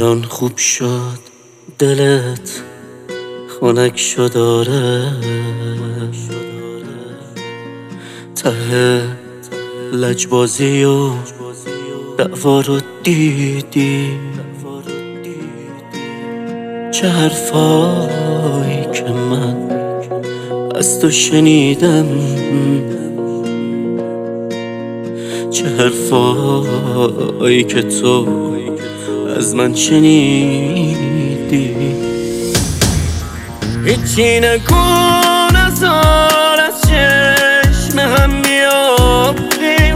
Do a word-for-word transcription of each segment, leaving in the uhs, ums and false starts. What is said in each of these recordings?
الان خوب شد دلت خنک شد آره، ته لجبازی و دعوا رو دیدی، چه حرفایی که من از تو شنیدم، چه حرفایی که تو از من شنیدی. هیچی نگو نزار از چشم هم بیافتیم،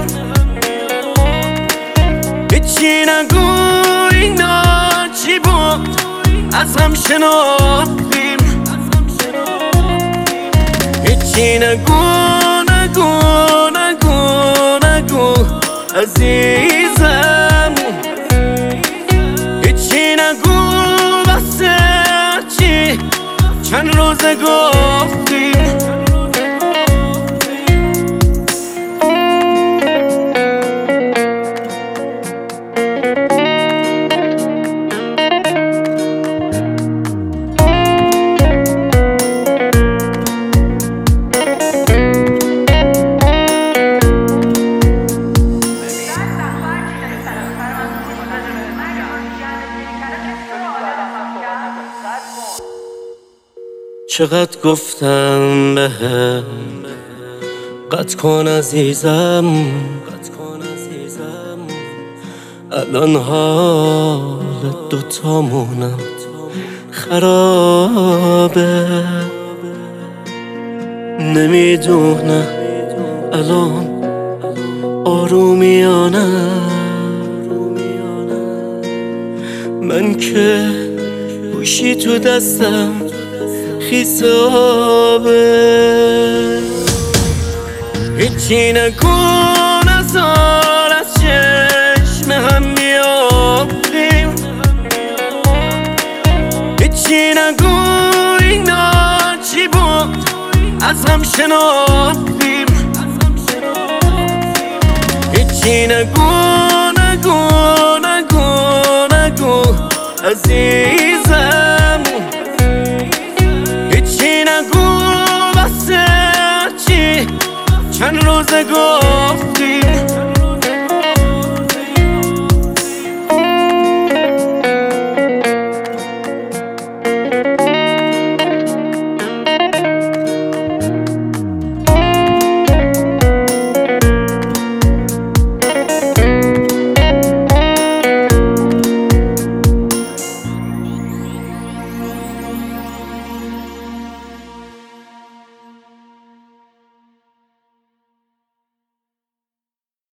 هیچی نگو اینا چی بود از هم شناختیم، هیچی نگو نگو نگو نگو عزیزم، هیچی نگو واسه چی چند روزه گفتیم. چقدر گفتم بهم قطع کن عزیزم، الان حال دوتامونم خرابه، نمیدونم الان آرومیانه من که گوشی تو دستم خیس آبه. هیچی نگو نزار از چشم هم بیافتیم، هیچی نگو اینا چی بود از هم شناختیم، هیچی نگو نگو نگو نگو عزیزم، چند روزه گفتیم.